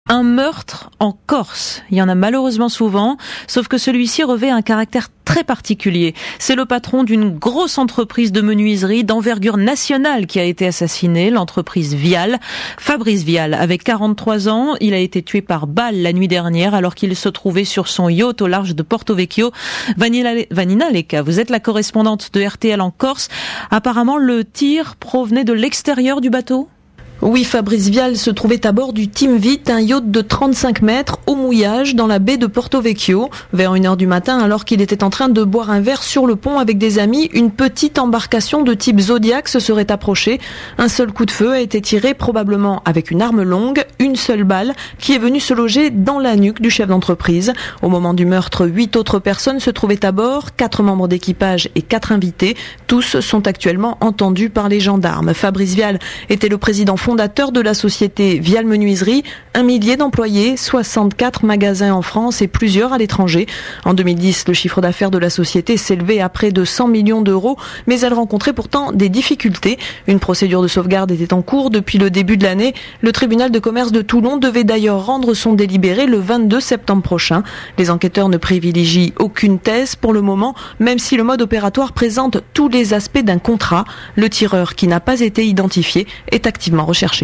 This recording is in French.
Un meurtre en Corse. Il y en a malheureusement souvent, sauf que celui-ci revêt un caractère très particulier. C'est le patron d'une grosse entreprise de menuiserie d'envergure nationale qui a été assassiné, l'entreprise Vial. Fabrice Vial, avec 43 ans, il a été tué par balle la nuit dernière alors qu'il se trouvait sur son yacht au large de Porto Vecchio. Vanina Leka, vous êtes la correspondante de RTL en Corse. Apparemment, le tir provenait de l'extérieur du bateau ? Oui, Fabrice Vial se trouvait à bord du Team Vite, un yacht de 35 mètres au mouillage dans la baie de Porto Vecchio. Vers 1h du matin, alors qu'il était en train de boire un verre sur le pont avec des amis, une petite embarcation de type Zodiac se serait approchée. Un seul coup de feu a été tiré, probablement avec une arme longue, une seule balle, qui est venue se loger dans la nuque du chef d'entreprise. Au moment du meurtre, 8 autres personnes se trouvaient à bord, 4 membres d'équipage et 4 invités. Tous sont actuellement entendus par les gendarmes. Fabrice Vial était le président fondateur de la société Vial Menuiserie, 1 millier d'employés, 64 magasins en France et plusieurs à l'étranger. En 2010, le chiffre d'affaires de la société s'élevait à près de 100 millions d'euros, mais elle rencontrait pourtant des difficultés. Une procédure de sauvegarde était en cours depuis le début de l'année. Le tribunal de commerce de Toulon devait d'ailleurs rendre son délibéré le 22 septembre prochain. Les enquêteurs ne privilégient aucune thèse pour le moment, même si le mode opératoire présente tous les aspects d'un contrat. Le tireur, qui n'a pas été identifié, est activement recherché.